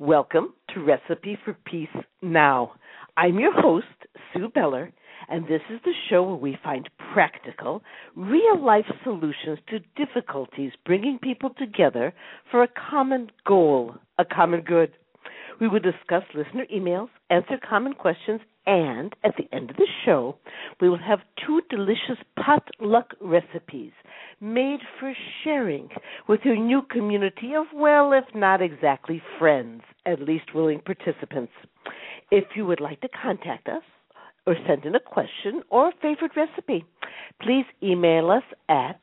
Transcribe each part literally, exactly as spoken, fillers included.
Welcome to Recipe for Peace Now. I'm your host, Sue Beller, and this is the show where we find practical, real-life solutions to difficulties bringing people together for a common goal, a common good. We will discuss listener emails, answer common questions, and at the end of the show, we will have two delicious potluck recipes made for sharing with your new community of, well, if not exactly friends, at least willing participants. If you would like to contact us or send in a question or a favorite recipe, please email us at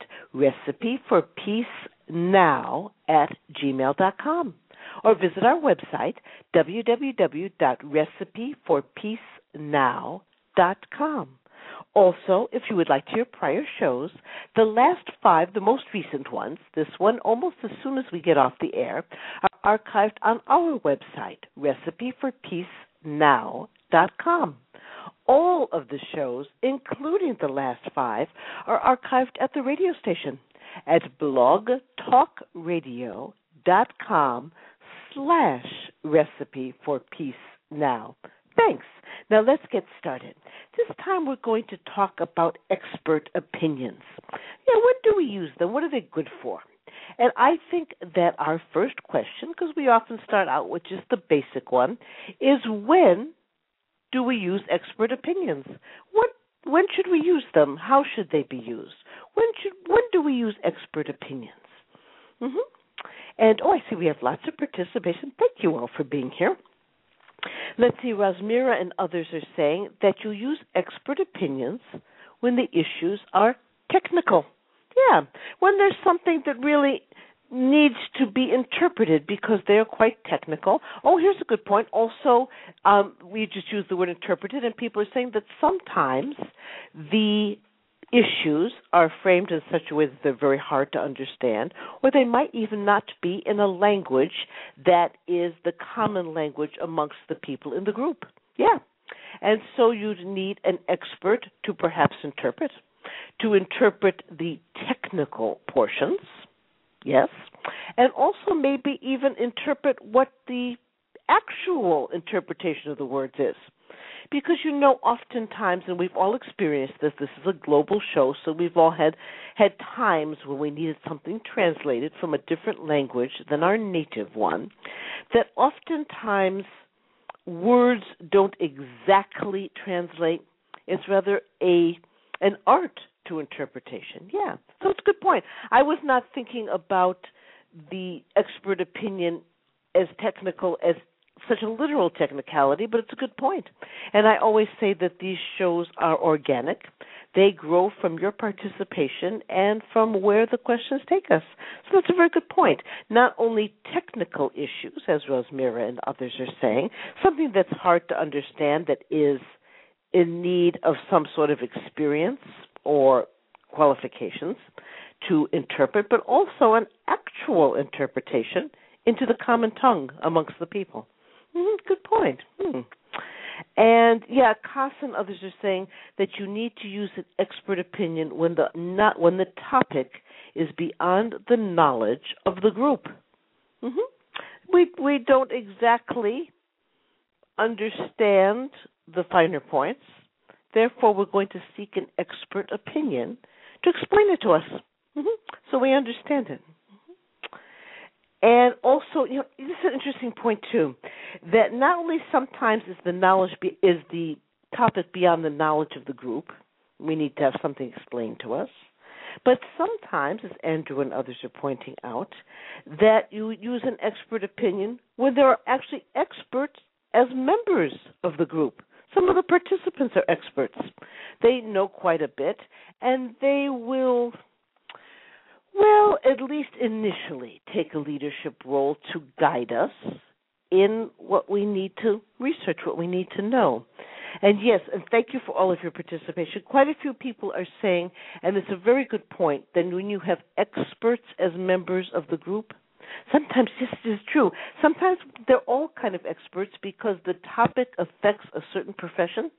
recipeforpeacenow at gmail dot com or visit our website, w w w dot recipe for peace now dot com. Also, if you would like to hear prior shows, the last five, the most recent ones, this one almost as soon as we get off the air, are archived on our website, recipe for peace now dot com. All of the shows, including the last five, are archived at the radio station at blogtalkradio.com slash recipe for peace now. Thanks. Now let's get started. This time we're going to talk about expert opinions. Yeah, when do we use them? What are they good for? And I think that our first question, because we often start out with just the basic one, is when do we use expert opinions? What, when should we use them? How should they be used? When should when do we use expert opinions? Mm-hmm. And, oh, I see we have lots of participation. Thank you all for being here. Let's see, Rosmira and others are saying that you use expert opinions when the issues are technical. Yeah, when there's something that really needs to be interpreted because they're quite technical. Oh, here's a good point. Also, um, we just use the word interpreted, and people are saying that sometimes the issues are framed in such a way that they're very hard to understand, or they might even not be in a language that is the common language amongst the people in the group. Yeah. And so you'd need an expert to perhaps interpret, to interpret the technical portions, yes, and also maybe even interpret what the actual interpretation of the words is. Because, you know, oftentimes, and we've all experienced this, this is a global show, so we've all had, had times when we needed something translated from a different language than our native one, that oftentimes words don't exactly translate. It's rather a an art to interpretation. Yeah, so it's a good point. I was not thinking about the expert opinion as technical as such a literal technicality, but it's a good point. And I always say that these shows are organic. They grow from your participation and from where the questions take us. So that's a very good point. Not only technical issues, as Rosmira and others are saying, something that's hard to understand that is in need of some sort of experience or qualifications to interpret, but also an actual interpretation into the common tongue amongst the people. Mm, good point. Hmm. And yeah, Kass and others are saying that you need to use an expert opinion when the not when the topic is beyond the knowledge of the group. Mm-hmm. We we don't exactly understand the finer points. Therefore, we're going to seek an expert opinion to explain it to us, mm-hmm, so we understand it. And also, you know, this is an interesting point too, that not only sometimes is the knowledge be, is the topic beyond the knowledge of the group, we need to have something explained to us, but sometimes, as Andrew and others are pointing out, that you use an expert opinion when there are actually experts as members of the group. Some of the participants are experts. They know quite a bit, and they will, well, at least initially, take a leadership role to guide us in what we need to research, what we need to know. And yes, and thank you for all of your participation. Quite a few people are saying, and it's a very good point, that when you have experts as members of the group, sometimes this is true. Sometimes they're all kind of experts because the topic affects a certain profession,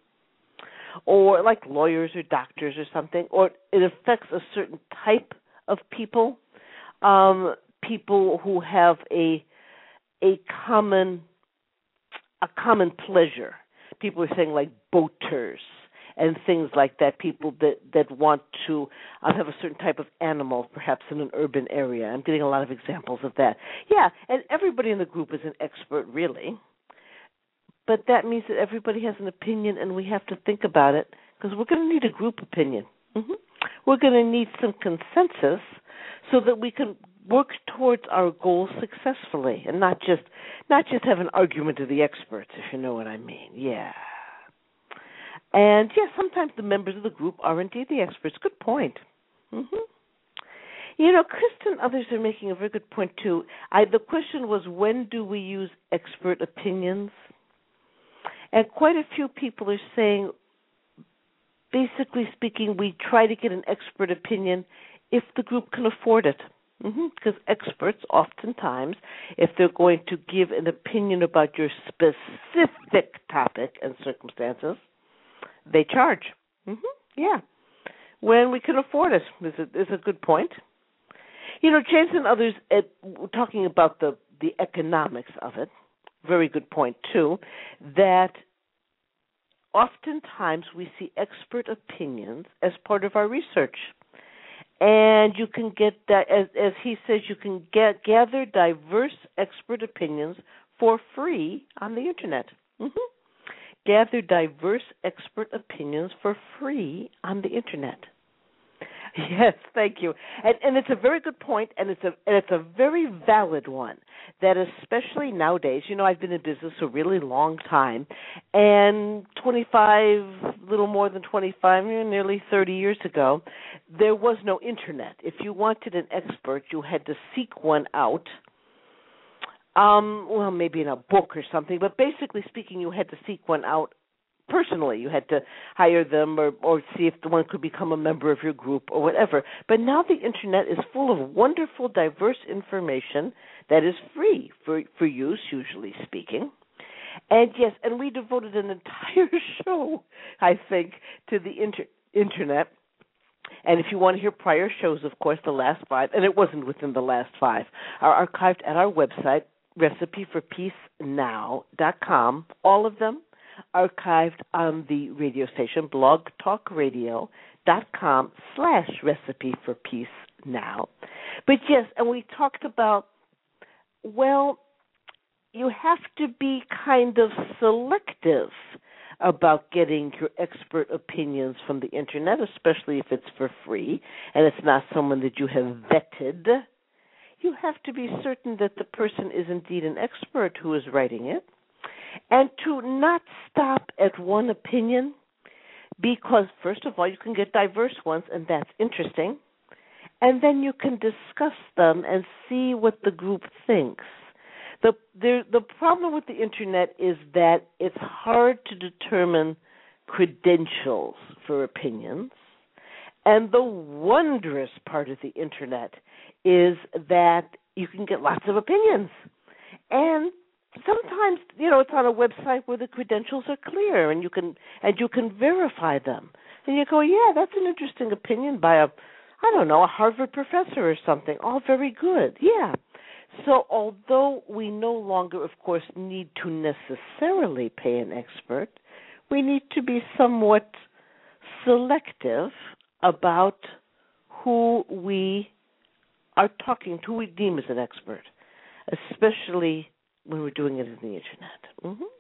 or like lawyers or doctors or something, or it affects a certain type of people, um, people who have a a common a common pleasure. People are saying like boaters and things like that, people that, that want to uh, have a certain type of animal, perhaps in an urban area. I'm getting a lot of examples of that. Yeah, and everybody in the group is an expert, really. But that means that everybody has an opinion, and we have to think about it, because we're going to need a group opinion. Mm-hmm. We're going to need some consensus so that we can work towards our goals successfully, and not just not just have an argument of the experts, if you know what I mean. Yeah. And, yes, yeah, sometimes the members of the group are indeed the experts. Good point. Mm-hmm. You know, Kristen and others are making a very good point, too. I, the question was, when do we use expert opinions? And quite a few people are saying, basically speaking, we try to get an expert opinion if the group can afford it. Mm-hmm. Because experts, oftentimes, if they're going to give an opinion about your specific topic and circumstances, they charge. Mm-hmm. Yeah. When we can afford it is a, is a good point. You know, James and others uh, talking about the, the economics of it, very good point, too, that oftentimes we see expert opinions as part of our research. And you can get that, as, as he says, you can get gather diverse expert opinions for free on the Internet. Mm-hmm. Gather diverse expert opinions for free on the Internet. Yes, thank you. And, and it's a very good point, and it's a and it's a very valid one. That especially nowadays, you know, I've been in business a really long time, and twenty-five, little more than twenty-five, nearly thirty years ago, there was no Internet. If you wanted an expert, you had to seek one out. Um, well, maybe in a book or something, but basically speaking, you had to seek one out personally. You had to hire them or, or see if the one could become a member of your group or whatever. But now the Internet is full of wonderful, diverse information that is free for, for use, usually speaking. And yes, and we devoted an entire show, I think, to the inter- Internet. And if you want to hear prior shows, of course, the last five, and it wasn't within the last five, are archived at our website, recipe for peace now dot com. All of them archived on the radio station, blogtalkradio.com slash recipe for peace now. But yes, and we talked about, well, you have to be kind of selective about getting your expert opinions from the Internet, especially if it's for free and it's not someone that you have vetted. You have to be certain that the person is indeed an expert who is writing it, and to not stop at one opinion, because, first of all, you can get diverse ones, and that's interesting, and then you can discuss them and see what the group thinks. The, the, the problem with the Internet is that it's hard to determine credentials for opinions, and the wondrous part of the Internet is that you can get lots of opinions. And sometimes, you know, it's on a website where the credentials are clear and you can and you can verify them. And you go, yeah, that's an interesting opinion by a, I don't know, a Harvard professor or something. All very good. Yeah. So although we no longer, of course, need to necessarily pay an expert, we need to be somewhat selective about who we are talking to, who we deem as an expert, especially when we're doing it in the Internet. Mm-hmm.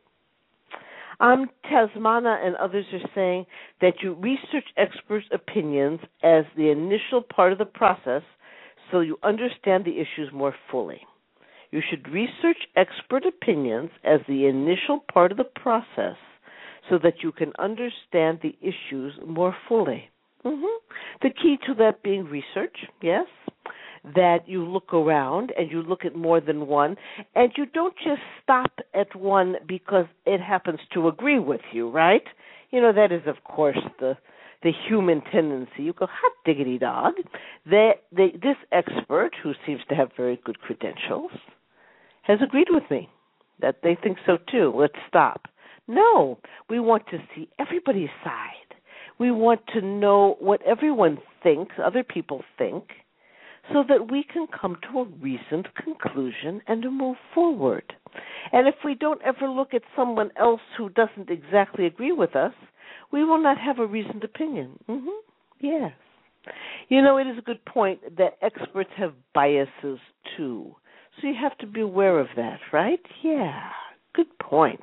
Um, Tasmana and others are saying that you research experts' opinions as the initial part of the process so you understand the issues more fully. You should research expert opinions as the initial part of the process so that you can understand the issues more fully. Mm-hmm. The key to that being research, yes, that you look around and you look at more than one, and you don't just stop at one because it happens to agree with you, right? You know, that is, of course, the the human tendency. You go, hot diggity dog. They, they, this expert, who seems to have very good credentials, has agreed with me that they think so too. Let's stop. No, we want to see everybody's side. We want to know what everyone thinks, other people think, so that we can come to a reasoned conclusion and to move forward. And if we don't ever look at someone else who doesn't exactly agree with us, we will not have a reasoned opinion. Mm-hmm. Yes. You know, it is a good point that experts have biases too. So you have to be aware of that, right? Yeah. Good points.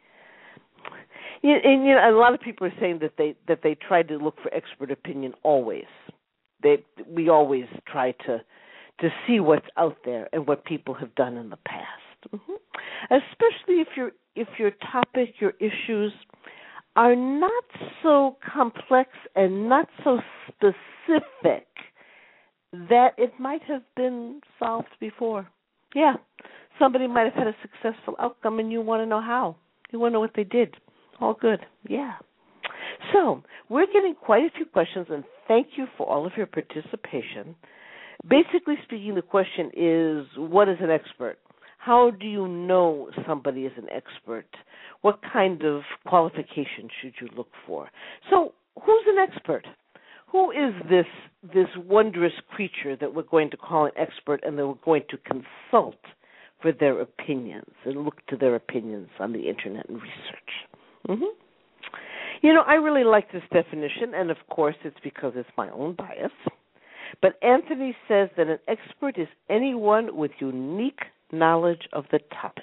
And, you know, a lot of people are saying that they that they try to look for expert opinion always. They we always try to to see what's out there and what people have done in the past. Mm-hmm. Especially if your if your topic, your issues are not so complex and not so specific that it might have been solved before. Yeah, somebody might have had a successful outcome and you want to know how. You want to know what they did. All good. Yeah. So we're getting quite a few questions, and thank you for all of your participation. Basically speaking, the question is, what is an expert? How do you know somebody is an expert? What kind of qualification should you look for? So who's an expert? Who is this this wondrous creature that we're going to call an expert and that we're going to consult for their opinions and look to their opinions on the Internet and research? Mm-hmm. You know, I really like this definition, and of course it's because it's my own bias. But Anthony says that an expert is anyone with unique knowledge of the topic.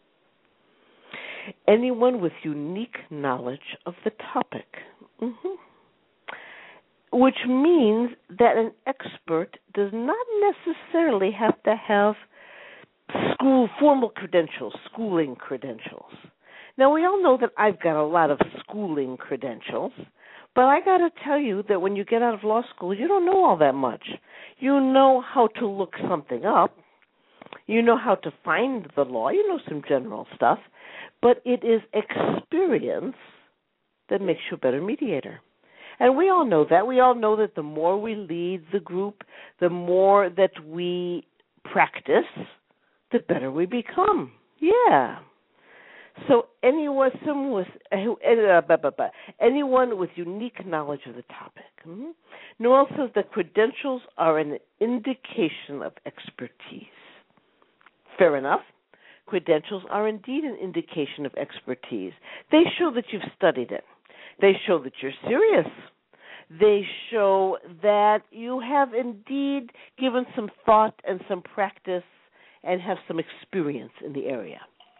Anyone with unique knowledge of the topic. Mm-hmm. Which means that an expert does not necessarily have to have school formal credentials, schooling credentials. Now, we all know that I've got a lot of schooling credentials, but I got to tell you that when you get out of law school, you don't know all that much. You know how to look something up. You know how to find the law. You know some general stuff. But it is experience that makes you a better mediator. And we all know that. We all know that the more we lead the group, the more that we practice, the better we become. Yeah. So anyone, someone with, uh, anyone with unique knowledge of the topic. Mm-hmm. Noel says that credentials are an indication of expertise. Fair enough. Credentials are indeed an indication of expertise. They show that you've studied it. They show that you're serious. They show that you have indeed given some thought and some practice and have some experience in the area.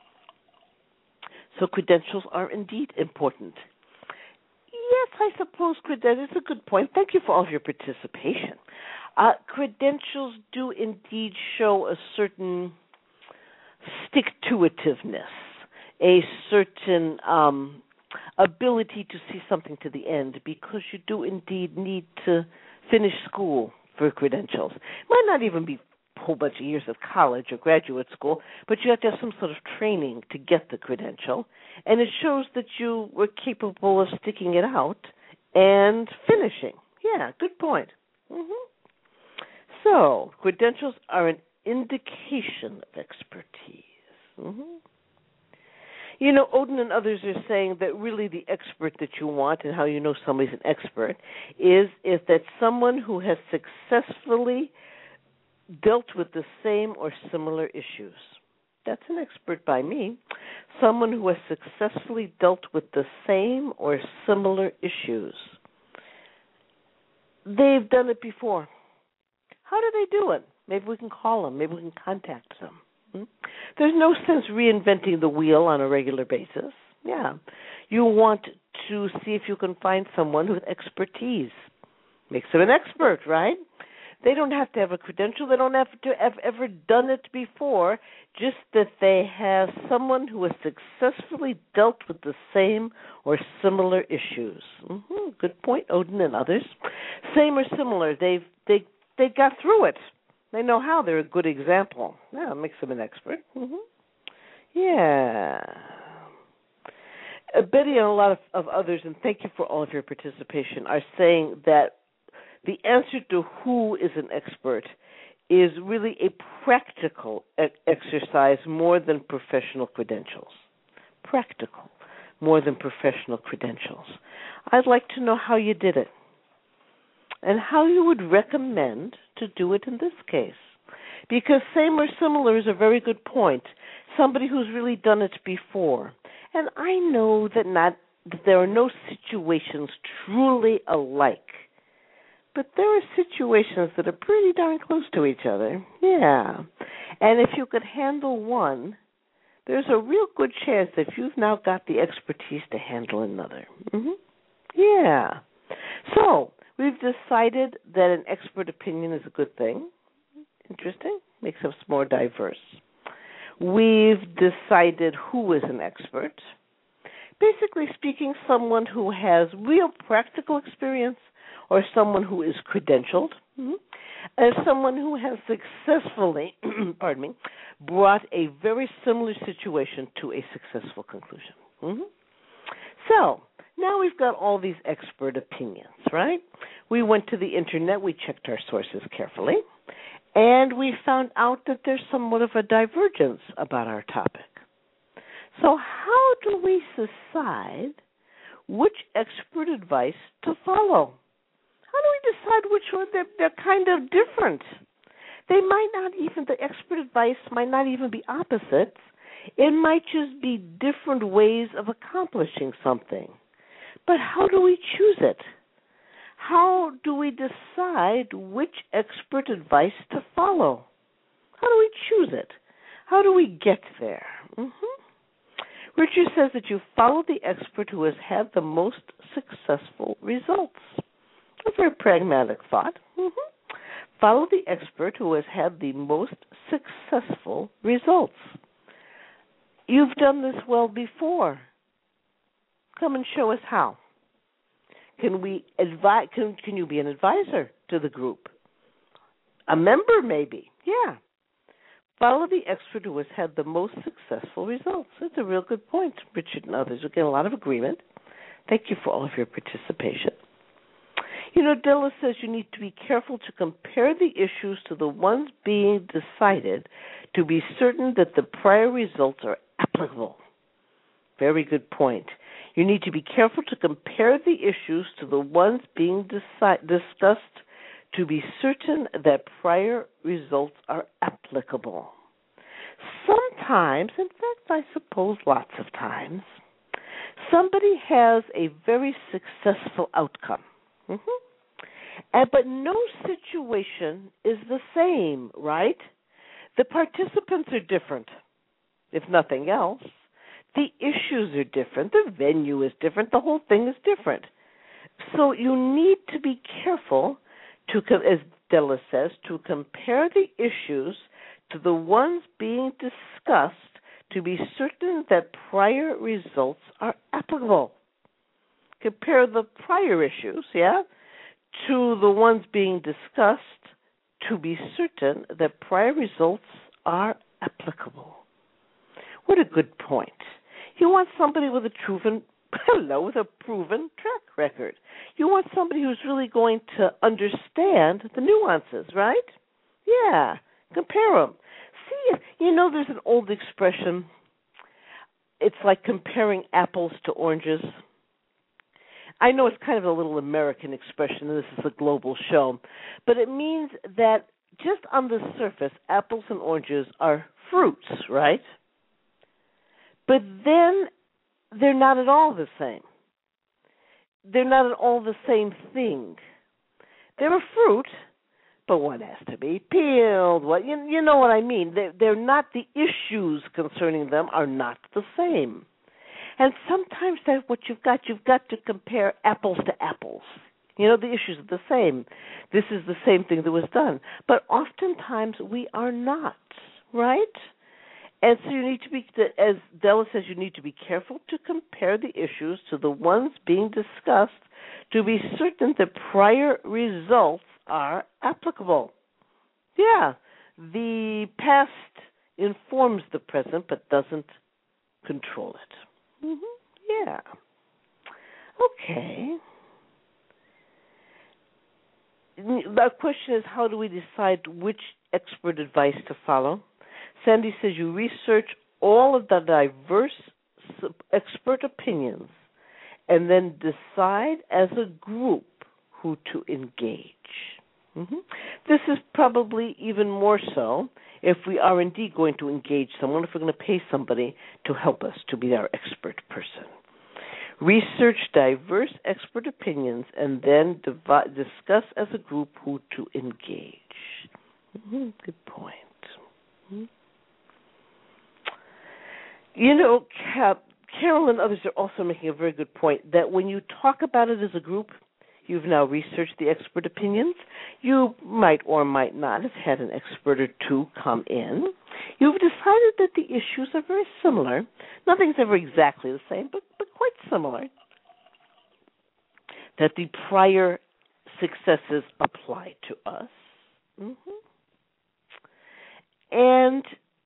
So credentials are indeed important. Yes, I suppose credentials is a good point. Thank you for all of your participation. Uh, credentials do indeed show a certain stick-to-itiveness, a certain um, ability to see something to the end, because you do indeed need to finish school for credentials. It might not even be a whole bunch of years of college or graduate school, but you have to have some sort of training to get the credential, and it shows that you were capable of sticking it out and finishing. Yeah, good point. Mm-hmm. So, credentials are an indication of expertise. Mm-hmm. You know, Odin and others are saying that really the expert that you want and how you know somebody's an expert is, is that someone who has successfully dealt with the same or similar issues. That's an expert by me. Someone who has successfully dealt with the same or similar issues. They've done it before. How do they do it? Maybe we can call them. Maybe we can contact them. Hmm? There's no sense reinventing the wheel on a regular basis. Yeah. You want to see if you can find someone with expertise. Makes them an expert, right? They don't have to have a credential. They don't have to have ever done it before, just that they have someone who has successfully dealt with the same or similar issues. Mm-hmm. Good point, Odin and others. Same or similar. They've they they got through it. They know how. They're a good example. Yeah, it makes them an expert. Mm-hmm. Yeah. Uh, Betty and a lot of, of others, and thank you for all of your participation, are saying that the answer to who is an expert is really a practical e- exercise more than professional credentials. Practical more than professional credentials. I'd like to know how you did it and how you would recommend to do it in this case. Because same or similar is a very good point. somebody who's really done it before. And I know that not that there are no situations truly alike, but there are situations that are pretty darn close to each other. Yeah. And if you could handle one, there's a real good chance that you've now got the expertise to handle another. Mm-hmm. Yeah. So, we've decided that an expert opinion is a good thing. Interesting. Makes us more diverse. We've decided who is an expert. Basically speaking, someone who has real practical experience or someone who is credentialed, mm-hmm. as someone who has successfully, pardon me, brought a very similar situation to a successful conclusion. Mm-hmm. So, now we've got all these expert opinions, right? We went to the internet, we checked our sources carefully, and we found out that there's somewhat of a divergence about our topic. So how do we decide which expert advice to follow? How do we decide which one? They're, they're kind of different. They might not even, the expert advice might not even be opposites. It might just be different ways of accomplishing something. But how do we choose it? How do we decide which expert advice to follow? How do we choose it? How do we get there? Mm-hmm. Richard says that you follow the expert who has had the most successful results. A very pragmatic thought. Mm-hmm. Follow the expert who has had the most successful results. You've done this well before. Come and show us how. Can we advise? Can, can you be an advisor to the group? A member, maybe. Yeah. Follow the expert who has had the most successful results. That's a real good point, Richard and others. We're getting a lot of agreement. Thank you for all of your participation. You know, Della says you need to be careful to compare the issues to the ones being decided to be certain that the prior results are applicable. Very good point. You need to be careful to compare the issues to the ones being deci- discussed to be certain that prior results are applicable. Sometimes, in fact, I suppose lots of times, somebody has a very successful outcome. Mm-hmm. And, but no situation is the same, right? The participants are different, if nothing else. The issues are different. The venue is different. The whole thing is different. So you need to be careful to, as Della says, to compare the issues to the ones being discussed to be certain that prior results are applicable. Compare the prior issues, yeah, to the ones being discussed to be certain that prior results are applicable. What a good point. You want somebody with a proven, hello, with a proven track record. You want somebody who's really going to understand the nuances, right? Yeah, compare them. See, you know, there's an old expression. It's like comparing apples to oranges. I know it's kind of a little American expression, and this is a global show, but it means that just on the surface, apples and oranges are fruits, right? But then they're not at all the same. They're not at all the same thing. They're a fruit, but one has to be peeled. What you, you know what I mean? They're, they're not, the issues concerning them are not the same. And sometimes that's what you've got. You've got to compare apples to apples. You know, the issues are the same. This is the same thing that was done. But oftentimes we are not, right? And so you need to be, as Della says, you need to be careful to compare the issues to the ones being discussed to be certain that prior results are applicable. Yeah, the past informs the present but doesn't control it. Mm-hmm. Yeah. Okay. The question is, how do we decide which expert advice to follow? Sandy says you research all of the diverse expert opinions and then decide as a group who to engage. Mm-hmm. This is probably even more so if we are indeed going to engage someone, if we're going to pay somebody to help us, to be our expert person. Research diverse expert opinions and then devi- discuss as a group who to engage. Mm-hmm. Good point. Mm-hmm. You know, Carol and others are also making a very good point that when you talk about it as a group, you've now researched the expert opinions. You might or might not have had an expert or two come in. You've decided that the issues are very similar. Nothing's ever exactly the same, but, but quite similar. That the prior successes apply to us. Mm-hmm. And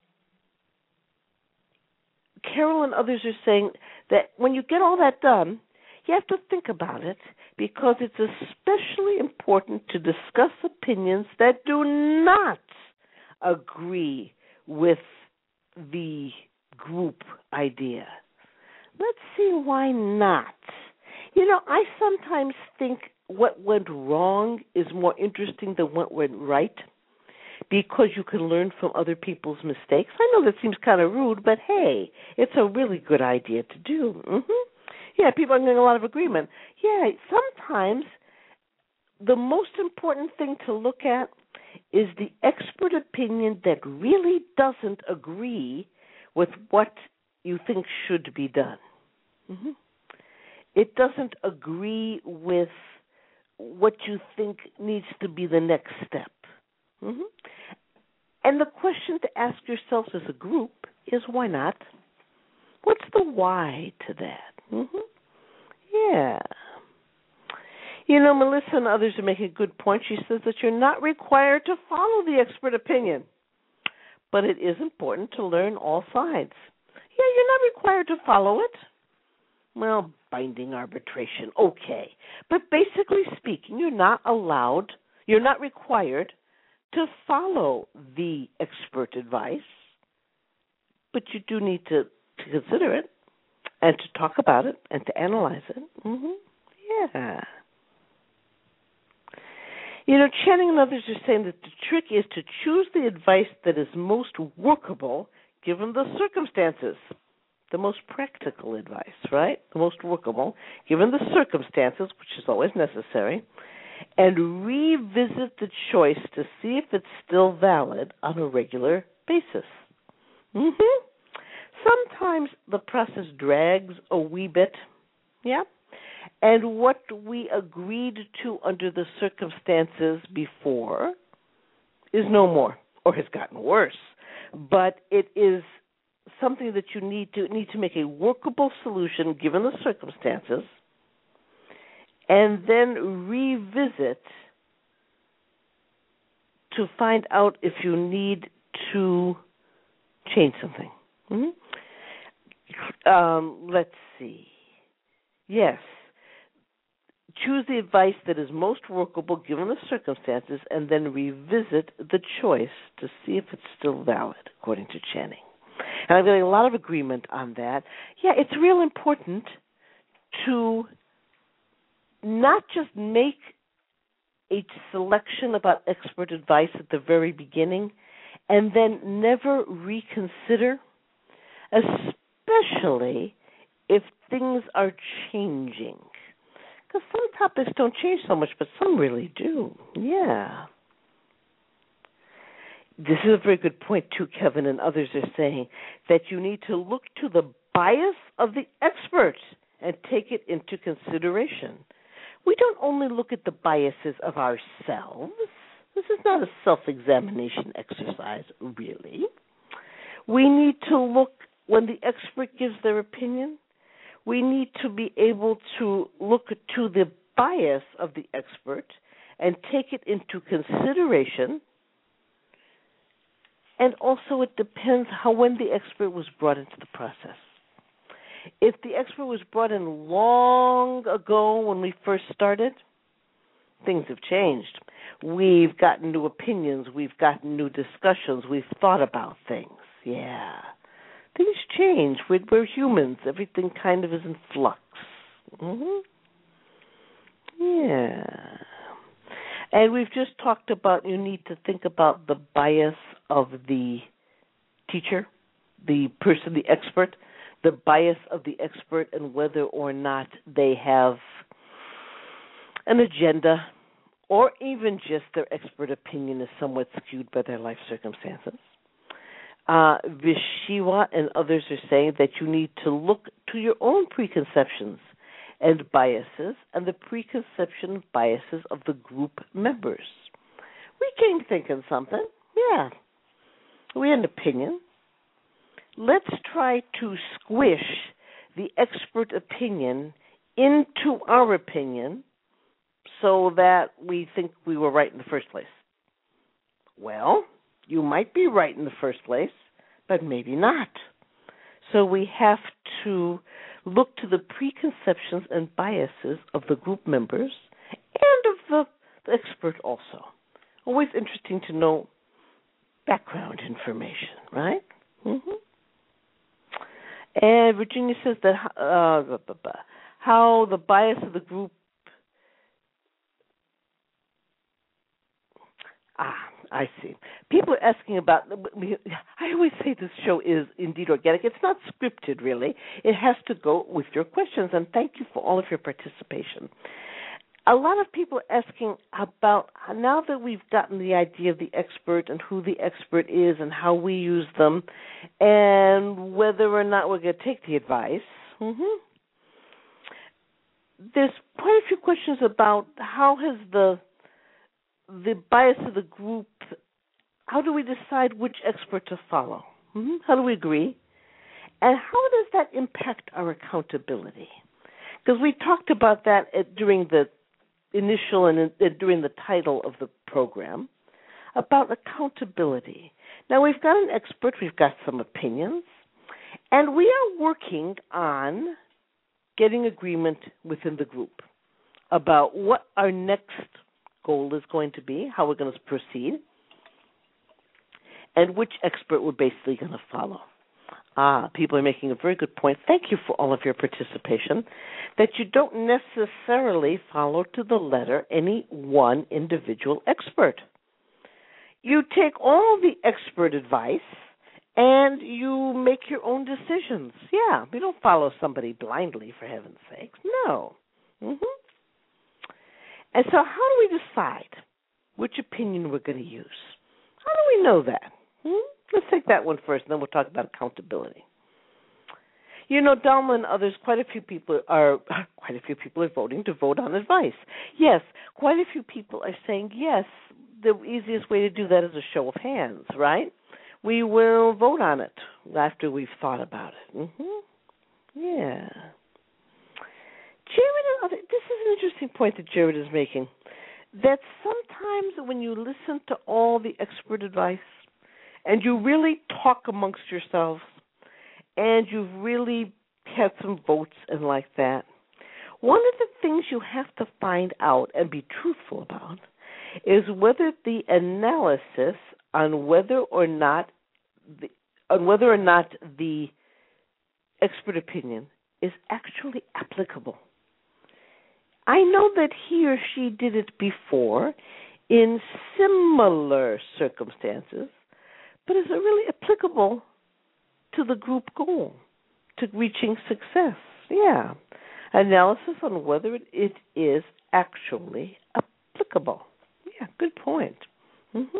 Carol and others are saying that when you get all that done, you have to think about it because it's especially important to discuss opinions that do not agree with the group idea. Let's see why not. You know, I sometimes think what went wrong is more interesting than what went right because you can learn from other people's mistakes. I know that seems kind of rude, but hey, it's a really good idea to do. Mm-hmm. Yeah, people are getting a lot of agreement. Yeah, sometimes the most important thing to look at is the expert opinion that really doesn't agree with what you think should be done. Mm-hmm. It doesn't agree with what you think needs to be the next step. Mm-hmm. And the question to ask yourselves as a group is, why not? What's the why to that? Mm-hmm. Yeah. You know, Melissa and others are making a good point. She says that you're not required to follow the expert opinion, but it is important to learn all sides. Yeah, you're not required to follow it. Well, binding arbitration, okay. But basically speaking, you're not allowed, you're not required to follow the expert advice, but you do need to, to consider it and to talk about it and to analyze it. Mm-hmm. Yeah. You know, Channing and others are saying that the trick is to choose the advice that is most workable given the circumstances. The most practical advice, right? The most workable given the circumstances, which is always necessary, and revisit the choice to see if it's still valid on a regular basis. Mm-hmm. Sometimes the process drags a wee bit, yeah? And what we agreed to under the circumstances before is no more, or has gotten worse. But it is something that you need to need to make a workable solution given the circumstances, and then revisit to find out if you need to change something. Mm-hmm. Um, let's see. Yes. Choose the advice that is most workable given the circumstances, and then revisit the choice to see if it's still valid, according to Channing. And I'm getting a lot of agreement on that. Yeah, it's real important to not just make a selection about expert advice at the very beginning and then never reconsider, especially if things are changing. Because some topics don't change so much, but some really do. Yeah. This is a very good point, too, Kevin, and others are saying that you need to look to the bias of the expert and take it into consideration. We don't only look at the biases of ourselves. This is not a self-examination exercise, really. We need to look, when the expert gives their opinion, we need to be able to look to the bias of the expert and take it into consideration. And also it depends how when the expert was brought into the process. If the expert was brought in long ago when we first started, things have changed. We've gotten new opinions. We've gotten new discussions. We've thought about things. Yeah. Things change. We're, we're humans. Everything kind of is in flux. Mm-hmm. Yeah. And we've just talked about you need to think about the bias of the teacher, the person, the expert, the bias of the expert, and whether or not they have an agenda or even just their expert opinion is somewhat skewed by their life circumstances. Uh, Vishiwa and others are saying that you need to look to your own preconceptions and biases and the preconception biases of the group members. We came thinking something. Yeah. We had an opinion. Let's try to squish the expert opinion into our opinion so that we think we were right in the first place. Well, you might be right in the first place, but maybe not. So we have to look to the preconceptions and biases of the group members and of the, the expert also. Always interesting to know background information, right? Mm-hmm. And Virginia says that uh, how the bias of the group. Ah, I see. People are asking about. I always say this show is indeed organic. It's not scripted, really. It has to go with your questions, and thank you for all of your participation. A lot of people are asking about, now that we've gotten the idea of the expert and who the expert is and how we use them and whether or not we're going to take the advice, mm-hmm. there's quite a few questions about how has the the bias of the group, how do we decide which expert to follow? Mm-hmm. How do we agree? And how does that impact our accountability? Because we talked about that at, during the initial and uh, during the title of the program about accountability. Now, we've got an expert, we've got some opinions, and we are working on getting agreement within the group about what our next goal is going to be, how we're going to proceed, and which expert we're basically going to follow. Ah, people are making a very good point. Thank you for all of your participation, that you don't necessarily follow to the letter any one individual expert. You take all the expert advice and you make your own decisions. Yeah, we don't follow somebody blindly, for heaven's sakes. No. Mm-hmm. And so how do we decide which opinion we're going to use? How do we know that? Hmm? Let's take that one first, and then we'll talk about accountability. You know, Dalma and others, quite a few people are quite a few people are voting to vote on advice. Yes, quite a few people are saying yes. The easiest way to do that is a show of hands, right? We will vote on it after we've thought about it. Mm-hmm. Yeah. Jared and other, this is an interesting point that Jared is making, that sometimes when you listen to all the expert advice and you really talk amongst yourselves and you've really had some votes and like that, one of the things you have to find out and be truthful about is whether the analysis on whether or not the, on whether or not the expert opinion is actually applicable. I know that he or she did it before in similar circumstances, but is it really applicable to the group goal, to reaching success? Yeah. Analysis on whether it is actually applicable. Yeah, good point. Mm-hmm.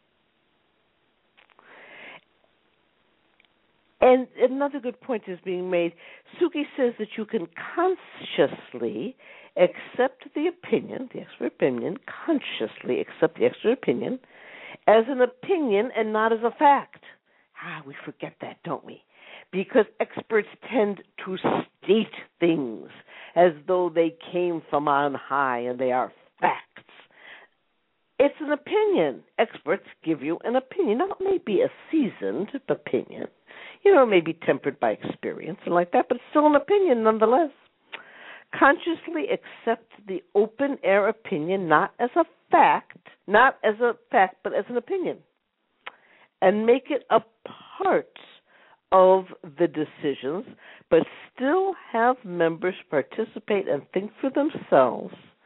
And another good point is being made. Suki says that you can consciously accept the opinion, the expert opinion, consciously accept the expert opinion as an opinion and not as a fact. Ah, we forget that, don't we? Because experts tend to state things as though they came from on high and they are facts. It's an opinion. Experts give you an opinion. Now, it may be a seasoned opinion. You know, it may be tempered by experience and like that, but it's still an opinion nonetheless. Consciously accept the open-air opinion not as a fact, not as a fact, but as an opinion, and make it a part of the decisions, but still have members participate and think for themselves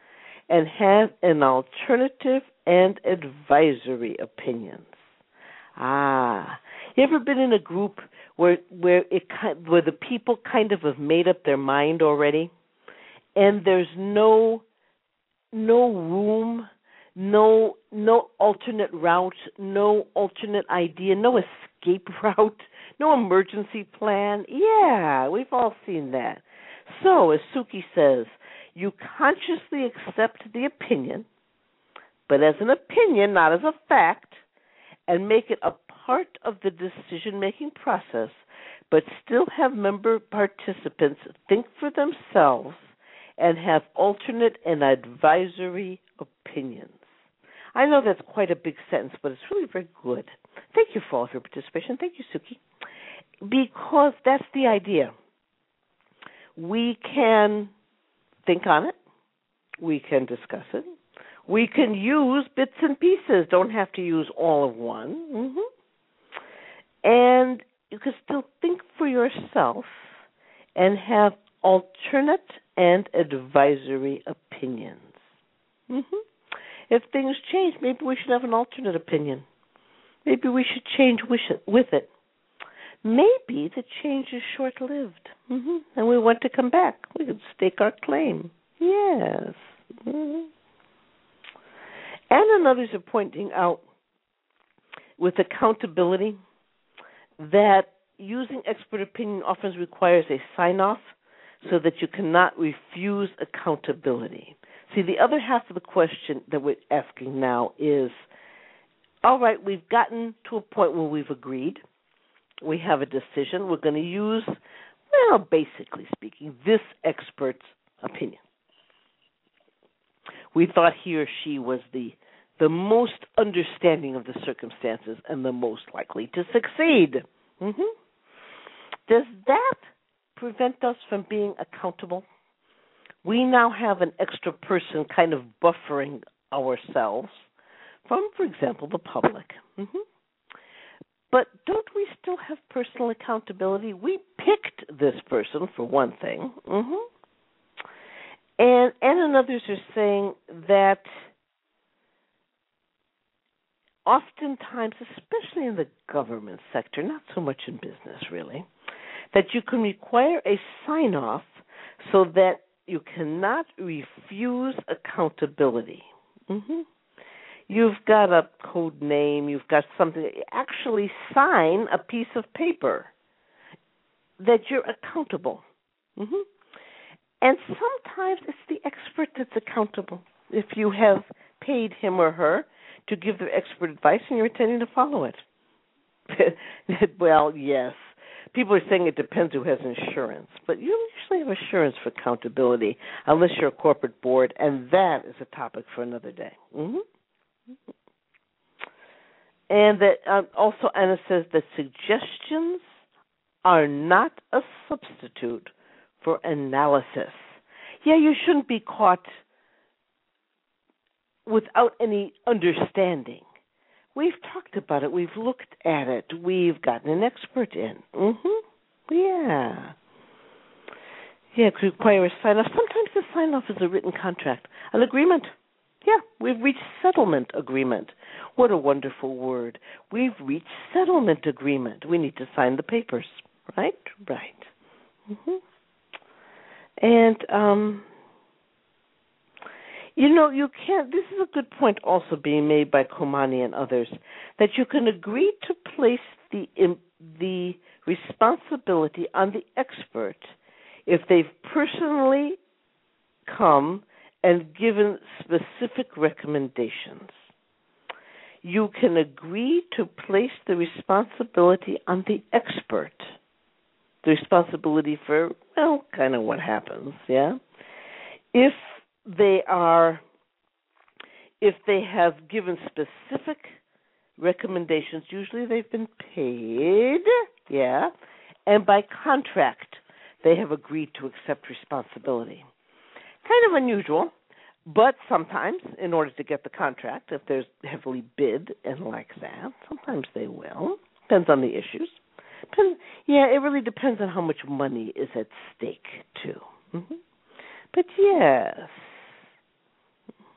and have an alternative and advisory opinions. Ah, you ever been in a group where where it where the people kind of have made up their mind already, and there's no no room, no no alternate route, no alternate idea, no escape route, no emergency plan? Yeah, we've all seen that. So, as Suki says, you consciously accept the opinion, but as an opinion, not as a fact, and make it a part of the decision-making process, but still have member participants think for themselves and have alternate and advisory opinions. I know that's quite a big sentence, but it's really very good. Thank you for all of your participation. Thank you, Suki. Because that's the idea. We can think on it. We can discuss it. We can use bits and pieces. Don't have to use all of one. Mm-hmm. And you can still think for yourself and have alternate and advisory opinions. Mm-hmm. If things change, maybe we should have an alternate opinion. Maybe we should change with it. Maybe the change is short-lived, mm-hmm. and we want to come back. We could stake our claim. Yes. Mm-hmm. And others are pointing out with accountability that using expert opinion often requires a sign-off so that you cannot refuse accountability. See, the other half of the question that we're asking now is, all right, we've gotten to a point where we've agreed. We have a decision. We're going to use, well, basically speaking, this expert's opinion. We thought he or she was the the most understanding of the circumstances and the most likely to succeed. Mm-hmm. Does that prevent us from being accountable? We now have an extra person kind of buffering ourselves from, for example, the public. Mm-hmm. But don't we still have personal accountability? We picked this person, for one thing. Mm-hmm. And, and others are saying that oftentimes, especially in the government sector, not so much in business really, that you can require a sign-off so that you cannot refuse accountability. Mm-hmm. You've got a code name, you've got something. Actually sign a piece of paper that you're accountable. Mm-hmm. And sometimes it's the expert that's accountable. If you have paid him or her to give their expert advice and you're intending to follow it. Well, yes. People are saying it depends who has insurance, but you usually have assurance for accountability unless you're a corporate board, and that is a topic for another day. Mm-hmm. And that um, also Anna says that suggestions are not a substitute for analysis. Yeah, you shouldn't be caught without any understanding. We've talked about it. We've looked at it. We've gotten an expert in. Mm-hmm. Yeah. Yeah, it require a sign-off. Sometimes the sign-off is a written contract, an agreement. Yeah, we've reached settlement agreement. What a wonderful word. We've reached settlement agreement. We need to sign the papers, right? Right. Mm-hmm. And, um, you know, you can't, this is a good point also being made by Komani and others, that you can agree to place the the responsibility on the expert if they've personally come and given specific recommendations. You can agree to place the responsibility on the expert, the responsibility for, well, kind of what happens, yeah? If they are, if they have given specific recommendations, usually they've been paid, yeah, and by contract they have agreed to accept responsibility. Kind of unusual, but sometimes, in order to get the contract, if there's heavily bid and like that, sometimes they will. Depends on the issues. Depends, yeah, it really depends on how much money is at stake, too. Mm-hmm. But yes.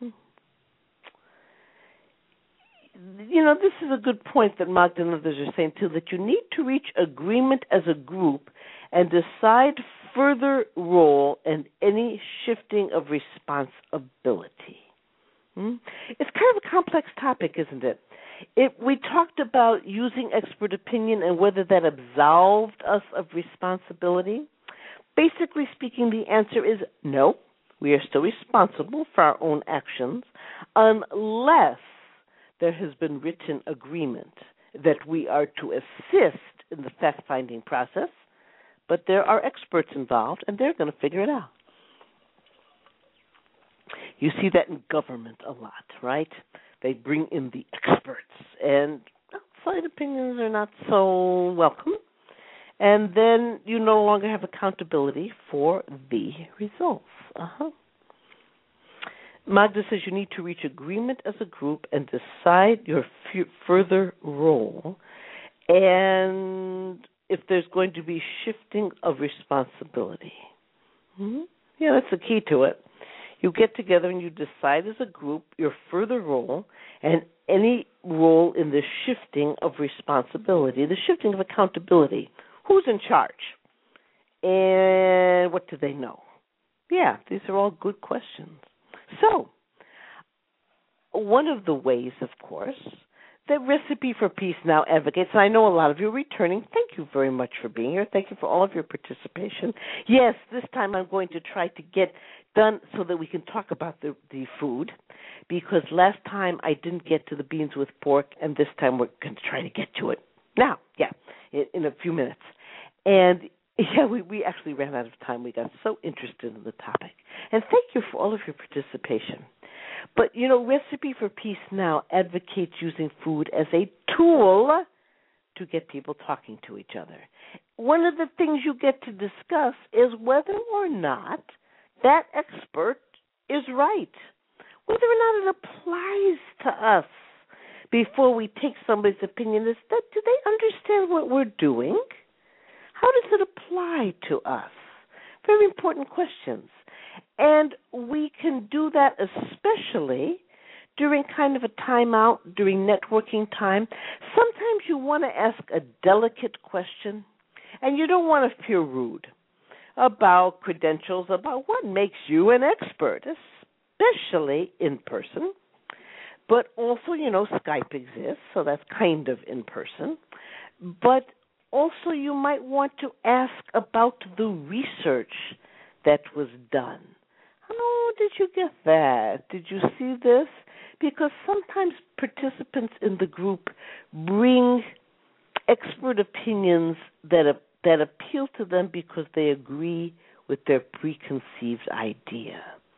you know, this is a good point that Magda and others are saying, too, that you need to reach agreement as a group and decide further role and any shifting of responsibility. Hmm? It's kind of a complex topic, isn't it? It? We talked about using expert opinion and whether that absolved us of responsibility. Basically speaking, the answer is no. We are still responsible for our own actions unless there has been written agreement that we are to assist in the fact-finding process, but there are experts involved, and they're going to figure it out. You see that in government a lot, right? They bring in the experts, and outside opinions are not so welcome. And then you no longer have accountability for the results. Uh-huh. Magda says you need to reach agreement as a group and decide your f- further role. And if there's going to be shifting of responsibility. Mm-hmm. Yeah, that's the key to it. You get together and you decide as a group your further role and any role in the shifting of responsibility, the shifting of accountability. Who's in charge? And what do they know? Yeah, these are all good questions. So, one of the ways, of course, that Recipe for Peace now advocates, and I know a lot of you are returning. Thank you very much for being here. Thank you for all of your participation. Yes, this time I'm going to try to get done so that we can talk about the, the food, because last time I didn't get to the beans with pork, and this time we're going to try to get to it. Now, yeah, in, in a few minutes. And, yeah, we, we actually ran out of time. We got so interested in the topic. And thank you for all of your participation. But, you know, Recipe for Peace now advocates using food as a tool to get people talking to each other. One of the things you get to discuss is whether or not that expert is right, whether or not it applies to us. Before we take somebody's opinion, is that do they understand what we're doing? How does it apply to us? Very important questions. And we can do that especially during kind of a timeout, during networking time. Sometimes you want to ask a delicate question, and you don't want to feel rude about credentials, about what makes you an expert, especially in person. But also, you know, Skype exists, so that's kind of in person. But also you might want to ask about the research that was done. How did you get that? Did you see this? Because sometimes participants in the group bring expert opinions that uh, that appeal to them because they agree with their preconceived idea.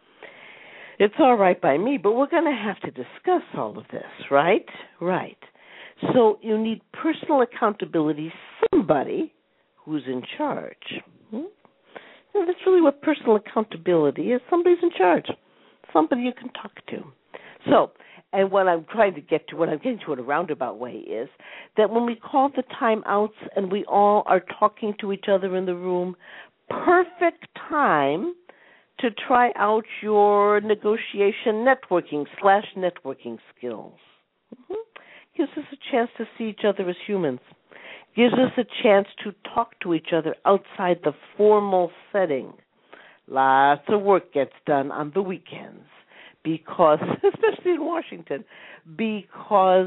It's all right by me, but we're going to have to discuss all of this, right? Right. So you need personal accountability, somebody who's in charge. Hmm? And that's really what personal accountability is. Somebody's in charge, somebody you can talk to. So, and what I'm trying to get to, what I'm getting to in a roundabout way is that when we call the timeouts and we all are talking to each other in the room, perfect time to try out your negotiation networking slash networking skills. Mm-hmm. Gives us a chance to see each other as humans. Gives us a chance to talk to each other outside the formal setting. Lots of work gets done on the weekends because, especially in Washington, because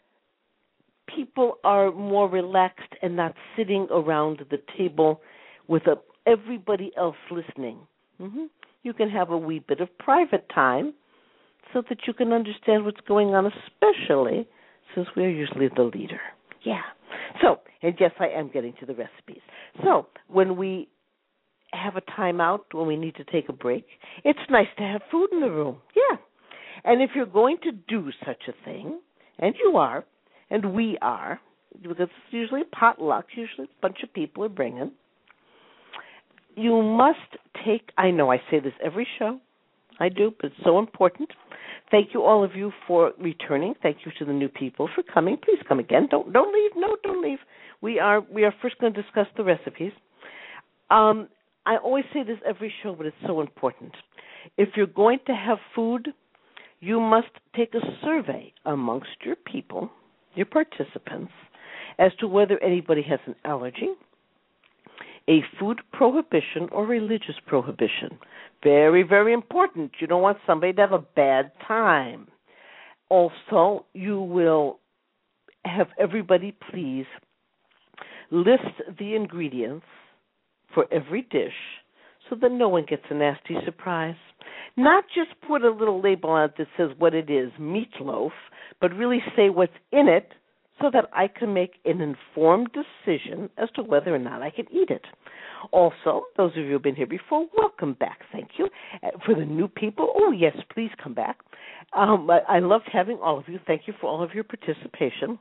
people are more relaxed and not sitting around the table with a, everybody else listening. Mm-hmm. You can have a wee bit of private time so that you can understand what's going on, especially since we're usually the leader. Yeah. So, and yes, I am getting to the recipes. So, when we have a timeout, when we need to take a break, it's nice to have food in the room. Yeah. And if you're going to do such a thing, and you are, and we are, because it's usually potluck, usually a bunch of people are bringing, you must take, I know I say this every show, I do, but it's so important. Thank you, all of you, for returning. Thank you to the new people for coming. Please come again. Don't don't leave. No, don't leave. We are we are first going to discuss the recipes. Um, I always say this every show, but it's so important. If you're going to have food, you must take a survey amongst your people, your participants, as to whether anybody has an allergy, a food prohibition, or religious prohibition. Very, very important. You don't want somebody to have a bad time. Also, you will have everybody please list the ingredients for every dish so that no one gets a nasty surprise. Not just put a little label on it that says what it is, meatloaf, but really say what's in it so that I can make an informed decision as to whether or not I can eat it. Also, those of you who have been here before, welcome back. Thank you. Uh, for the new people, oh, yes, please come back. Um, I, I loved having all of you. Thank you for all of your participation.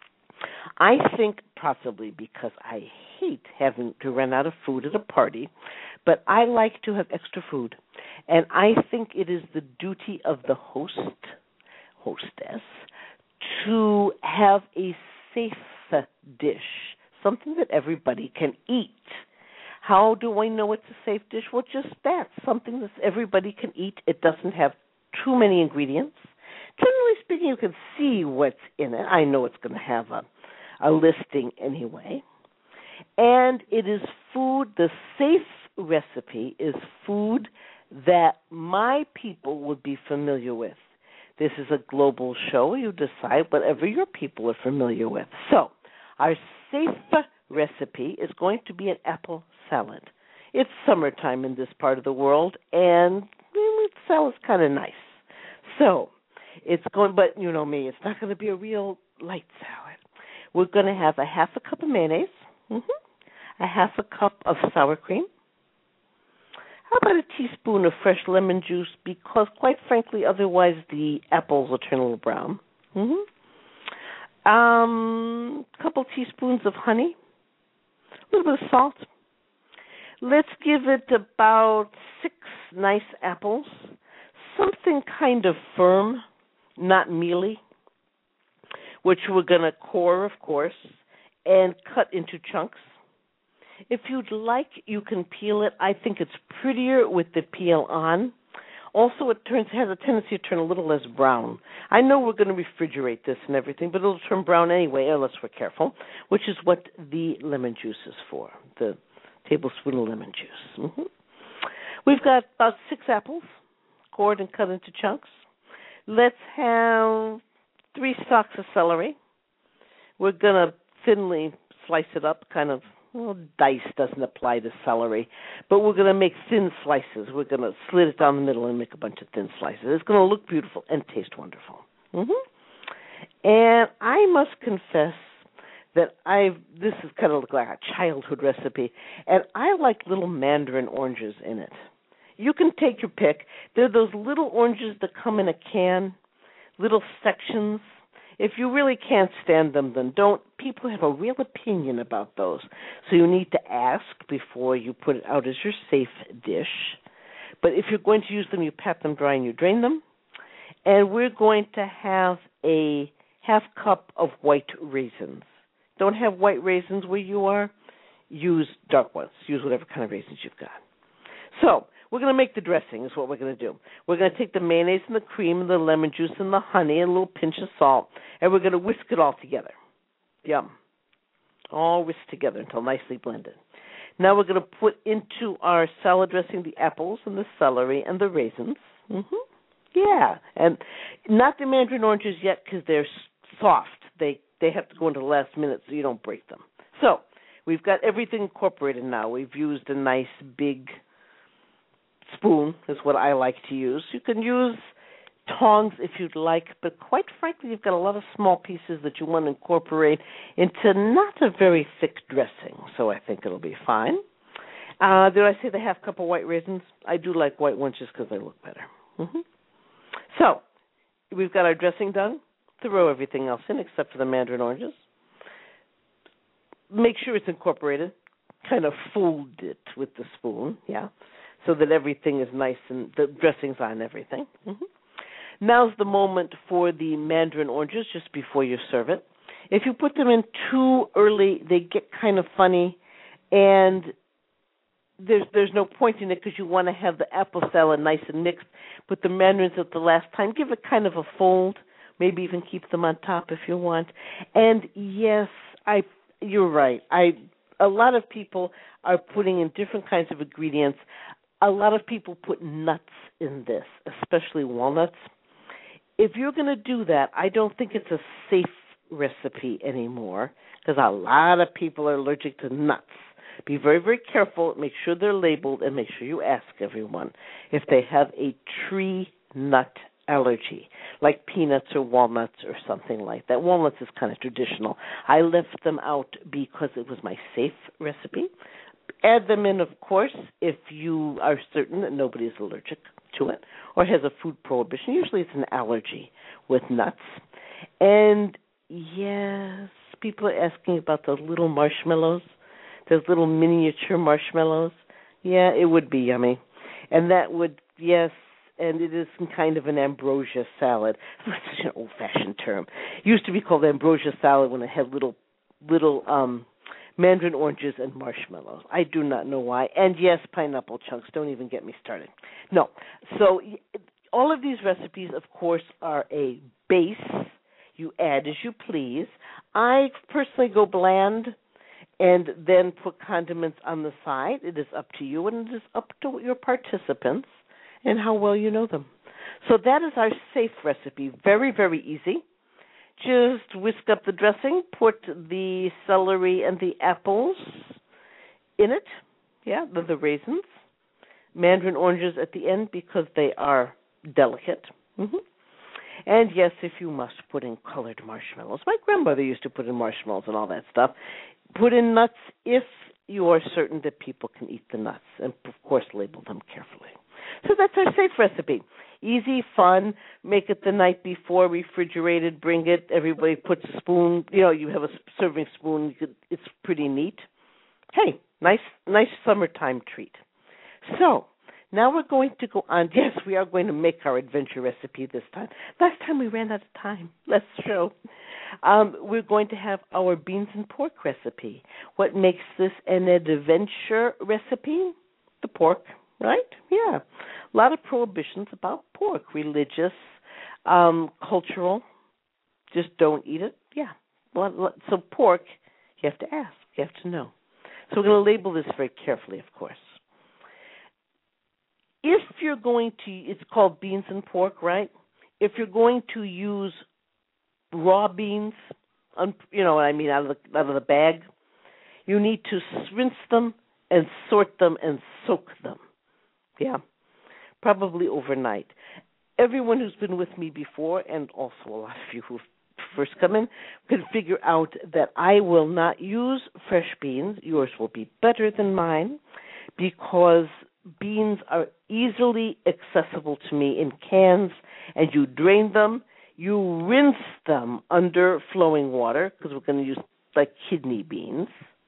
I think possibly because I hate having to run out of food at a party, but I like to have extra food. And I think it is the duty of the host, hostess, to have a safe dish, something that everybody can eat. How do I know it's a safe dish? Well, just that, something that everybody can eat. It doesn't have too many ingredients. Generally speaking, you can see what's in it. I know it's going to have a, a listing anyway. And it is food, the safe recipe is food that my people would be familiar with. This is a global show. You decide whatever your people are familiar with. So, our safe recipe is going to be an apple salad. It's summertime in this part of the world, and salad's kind of nice. So, it's going, but you know me, it's not going to be a real light salad. We're going to have a half a cup of mayonnaise, mm-hmm, a half a cup of sour cream. How about a teaspoon of fresh lemon juice? Because, quite frankly, otherwise the apples will turn a little brown. Mm-hmm. Um, a couple teaspoons of honey, a little bit of salt. Let's give it about six nice apples, something kind of firm, not mealy, which we're going to core, of course, and cut into chunks. If you'd like, you can peel it. I think it's prettier with the peel on. Also, it turns has a tendency to turn a little less brown. I know we're going to refrigerate this and everything, but it'll turn brown anyway, unless we're careful, which is what the lemon juice is for, the tablespoon of lemon juice. Mm-hmm. We've got about six apples, cored and cut into chunks. Let's have three stalks of celery. We're going to thinly slice it up, kind of. Well, dice doesn't apply to celery, but we're going to make thin slices. We're going to slit it down the middle and make a bunch of thin slices. It's going to look beautiful and taste wonderful. Mm-hmm. And I must confess that I've, this is kind of like a childhood recipe, and I like little mandarin oranges in it. You can take your pick. They're those little oranges that come in a can, little sections. If you really can't stand them, then don't. People have a real opinion about those. So you need to ask before you put it out as your safe dish. But if you're going to use them, you pat them dry and you drain them. And we're going to have a half cup of white raisins. Don't have white raisins where you are? Use dark ones. Use whatever kind of raisins you've got. So we're going to make the dressing is what we're going to do. We're going to take the mayonnaise and the cream and the lemon juice and the honey and a little pinch of salt, and we're going to whisk it all together. Yum. All whisked together until nicely blended. Now we're going to put into our salad dressing the apples and the celery and the raisins. Mm-hmm. Yeah, and not the mandarin oranges yet because they're soft. They they have to go into the last minute so you don't break them. So we've got everything incorporated now. We've used a nice big spoon is what I like to use. You can use tongs if you'd like, but quite frankly, you've got a lot of small pieces that you want to incorporate into not a very thick dressing, so I think it'll be fine. Uh, did I say the half cup of white raisins? I do like white ones just because they look better. Mm-hmm. So we've got our dressing done. Throw everything else in except for the mandarin oranges. Make sure it's incorporated. Kind of fold it with the spoon, yeah, so that everything is nice and the dressing's on everything. Mm-hmm. Now's the moment for the mandarin oranges just before you serve it. If you put them in too early, they get kind of funny, and there's there's no point in it because you want to have the apple salad nice and mixed. Put the mandarins at the last time. Give it kind of a fold. Maybe even keep them on top if you want. And yes, I you're right. I a lot of people are putting in different kinds of ingredients. A lot of people put nuts in this, especially walnuts. If you're going to do that, I don't think it's a safe recipe anymore because a lot of people are allergic to nuts. Be very, very careful. Make sure they're labeled and make sure you ask everyone if they have a tree nut allergy, like peanuts or walnuts or something like that. Walnuts is kind of traditional. I left them out because it was my safe recipe. Add them in, of course, if you are certain that nobody is allergic to it or has a food prohibition. Usually it's an allergy with nuts. And, yes, people are asking about those little marshmallows, those little miniature marshmallows. Yeah, it would be yummy. And that would, yes, and it is some kind of an ambrosia salad. That's such an old-fashioned term. It used to be called ambrosia salad when it had little, little um, mandarin oranges and marshmallows. I do not know why. And yes, pineapple chunks. Don't even get me started. No. So all of these recipes, of course, are a base. You add as you please. I personally go bland and then put condiments on the side. It is up to you, and it is up to your participants and how well you know them. So that is our safe recipe. Very, very easy. Just whisk up the dressing, put the celery and the apples in it. Yeah, the, the raisins. Mandarin oranges at the end because they are delicate. Mm-hmm. And yes, if you must, put in colored marshmallows. My grandmother used to put in marshmallows and all that stuff. Put in nuts if you are certain that people can eat the nuts. And, of course, label them carefully. So that's our safe recipe. Easy, fun, make it the night before, refrigerated, bring it. Everybody puts a spoon, you know, you have a serving spoon. You could, it's pretty neat. Hey, nice, nice summertime treat. So now we're going to go on. Yes, we are going to make our adventure recipe this time. Last time we ran out of time. Let's show. Um, we're going to have our beans and pork recipe. What makes this an adventure recipe? The pork. Right? Yeah. A lot of prohibitions about pork. Religious, um, cultural. Just don't eat it. Yeah. Well, so pork, you have to ask. You have to know. So we're going to label this very carefully, of course. If you're going to, it's called beans and pork, right? If you're going to use raw beans, you know what I mean, out of the, out of the bag, you need to rinse them and sort them and soak them. Yeah, probably overnight. Everyone who's been with me before, and also a lot of you who first come in, can figure out that I will not use fresh beans. Yours will be better than mine because beans are easily accessible to me in cans, and you drain them, you rinse them under flowing water, because we're going to use like kidney beans,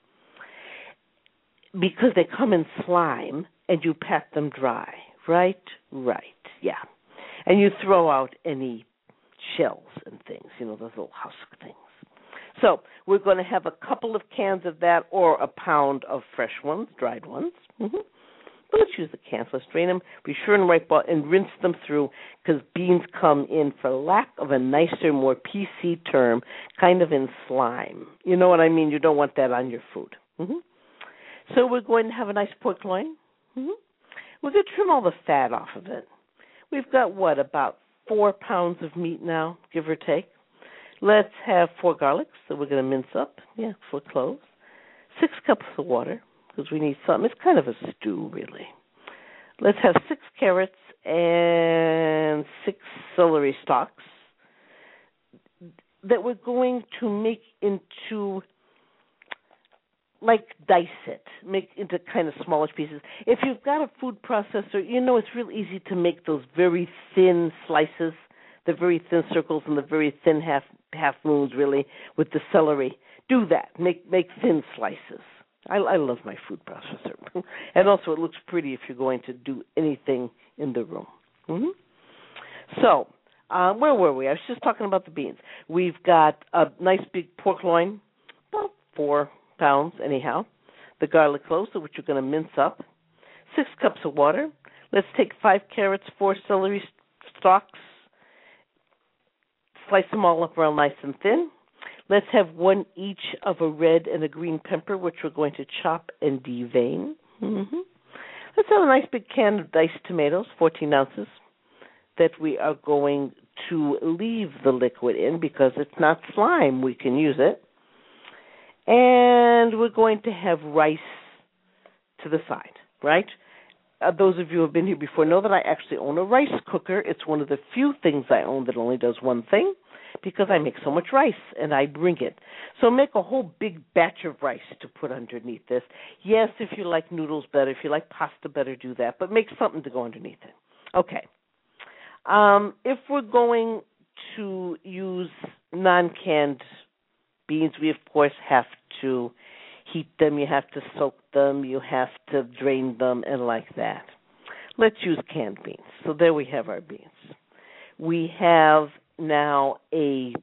because they come in slime, and you pat them dry. Right? Right, yeah. And you throw out any shells and things, you know, those little husk things. So we're going to have a couple of cans of that or a pound of fresh ones, dried ones. Mm-hmm. But let's use the cans. Let's drain them. Be sure and wipe out and rinse them through because beans come in, for lack of a nicer, more P C term, kind of in slime. You know what I mean? You don't want that on your food. Mm-hmm. So we're going to have a nice pork loin. Mm-hmm. We're going to trim all the fat off of it. We've got, what, about four pounds of meat now, give or take. Let's have four garlics that we're going to mince up. Yeah, four cloves. Six cups of water, because we need something. It's kind of a stew, really. Let's have six carrots and six celery stalks that we're going to make into, like, dice it, make into kind of smallish pieces. If you've got a food processor, you know it's real easy to make those very thin slices, the very thin circles and the very thin half half moons, really, with the celery. Do that. Make make thin slices. I, I love my food processor. And also it looks pretty if you're going to do anything in the room. Mm-hmm. So, uh, where were we? I was just talking about the beans. We've got a nice big pork loin, about four pounds anyhow. The garlic cloves, which you're going to mince up. six cups of water. Let's take five carrots, four celery stalks, slice them all up real nice and thin. Let's have one each of a red and a green pepper, which we're going to chop and devein. Mm-hmm. Let's have a nice big can of diced tomatoes, fourteen ounces, that we are going to leave the liquid in because it's not slime. We can use it. And we're going to have rice to the side, right? Uh, those of you who have been here before know that I actually own a rice cooker. It's one of the few things I own that only does one thing because I make so much rice and I bring it. So make a whole big batch of rice to put underneath this. Yes, if you like noodles better, if you like pasta better, do that, but make something to go underneath it. Okay. Um, if we're going to use non-canned beans, we, of course, have to heat them, you have to soak them, you have to drain them, and like that. Let's use canned beans. So there we have our beans. We have now a,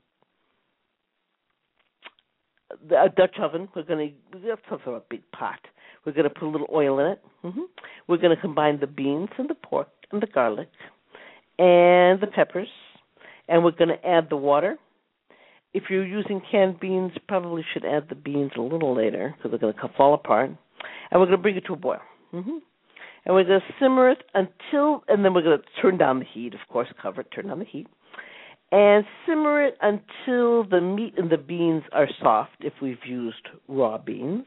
a Dutch oven. We're going to, we have some sort of a big pot. We're going to put a little oil in it. Mm-hmm. We're going to combine the beans and the pork and the garlic and the peppers, and we're going to add the water. If you're using canned beans, probably should add the beans a little later because they're going to fall apart. And we're going to bring it to a boil. Mm-hmm. And we're going to simmer it until, and then we're going to turn down the heat, of course, cover it, turn down the heat. And simmer it until the meat and the beans are soft if we've used raw beans.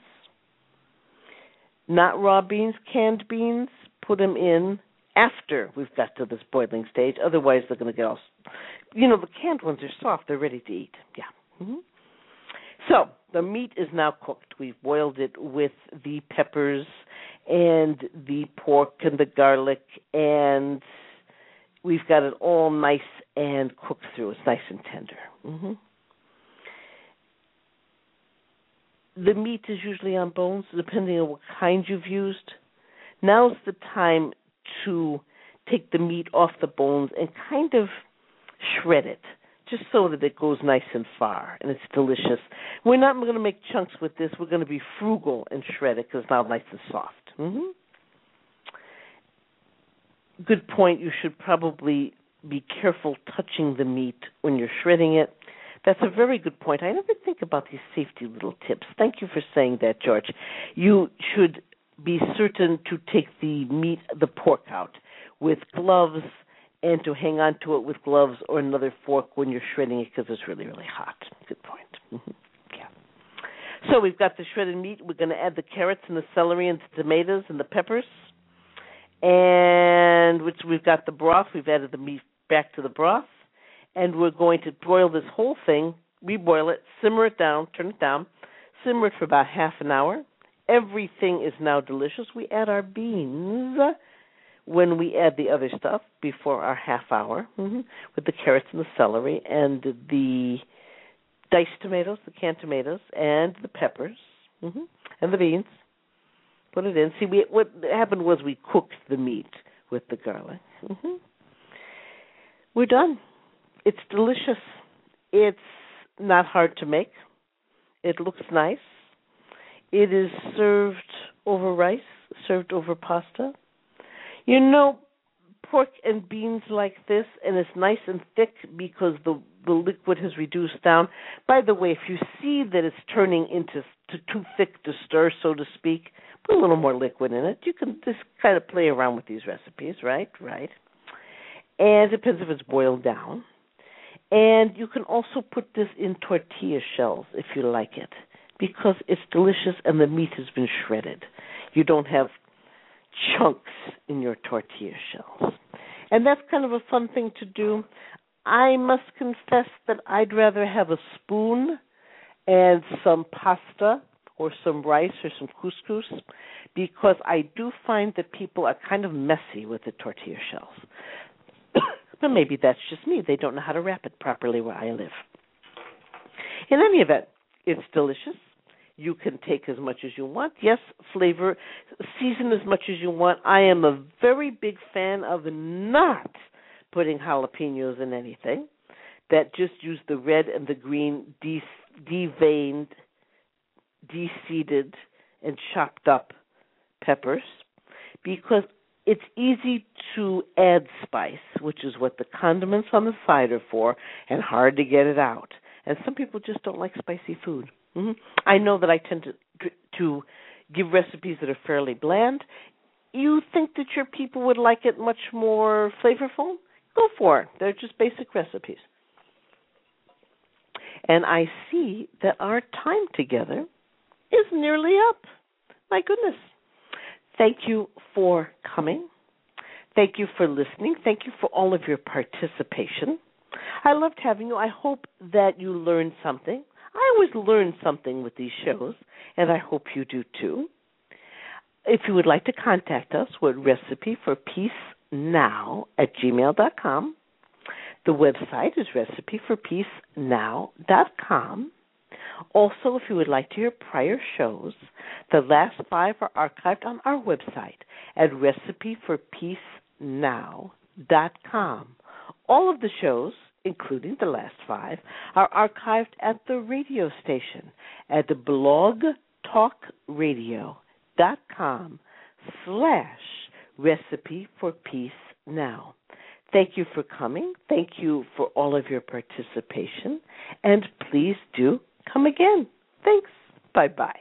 Not raw beans, canned beans, put them in after we've got to this boiling stage. Otherwise, they're going to get all, you know, the canned ones are soft. They're ready to eat. Yeah. Mm-hmm. So the meat is now cooked. We've boiled it with the peppers and the pork and the garlic, and we've got it all nice and cooked through. It's nice and tender. Mm-hmm. The meat is usually on bones, depending on what kind you've used. Now's the time to take the meat off the bones and kind of shred it, just so that it goes nice and far and it's delicious. We're not going to make chunks with this. We're going to be frugal and shred it because it's now nice and soft. Mm-hmm. Good point. You should probably be careful touching the meat when you're shredding it. That's a very good point. I never think about these safety little tips. Thank you for saying that, George. You should be certain to take the meat, the pork out with gloves and to hang on to it with gloves or another fork when you're shredding it because it's really, really hot. Good point. Mm-hmm. Yeah. So we've got the shredded meat. We're going to add the carrots and the celery and the tomatoes and the peppers. And which we've got the broth. We've added the meat back to the broth. And we're going to broil this whole thing, reboil it, simmer it down, turn it down, simmer it for about half an hour. Everything is now delicious. We add our beans when we add the other stuff before our half hour, mm-hmm, with the carrots and the celery and the diced tomatoes, the canned tomatoes, and the peppers, mm-hmm, and the beans. Put it in. See, we, what happened was we cooked the meat with the garlic. Mm-hmm. We're done. It's delicious. It's not hard to make. It looks nice. It is served over rice, served over pasta. You know, pork and beans like this, and it's nice and thick because the, the liquid has reduced down. By the way, if you see that it's turning into to too thick to stir, so to speak, put a little more liquid in it. You can just kind of play around with these recipes, right? Right. And it depends if it's boiled down. And you can also put this in tortilla shells if you like it, because it's delicious and the meat has been shredded. You don't have chunks in your tortilla shells. And that's kind of a fun thing to do. I must confess that I'd rather have a spoon and some pasta or some rice or some couscous, because I do find that people are kind of messy with the tortilla shells. But maybe that's just me. They don't know how to wrap it properly where I live. In any event, it's delicious. You can take as much as you want. Yes, flavor, season as much as you want. I am a very big fan of not putting jalapenos in anything. That just use the red and the green de- deveined, de-seeded, and chopped up peppers, because it's easy to add spice, which is what the condiments on the side are for, and hard to get it out. And some people just don't like spicy food. Mm-hmm. I know that I tend to to give recipes that are fairly bland. You think that your people would like it much more flavorful? Go for it. They're just basic recipes. And I see that our time together is nearly up. My goodness. Thank you for coming. Thank you for listening. Thank you for all of your participation. I loved having you. I hope that you learned something. I always learn something with these shows, and I hope you do too. If you would like to contact us, we're recipe for peace now at gmail dot com. The website is recipe for peace now dot com. Also, if you would like to hear prior shows, the last five are archived on our website at recipe for peace now dot com. All of the shows, including the last five, are archived at the radio station at the blogtalkradio.com slash recipe for peace now. Thank you for coming. Thank you for all of your participation. And please do come again. Thanks. Bye-bye.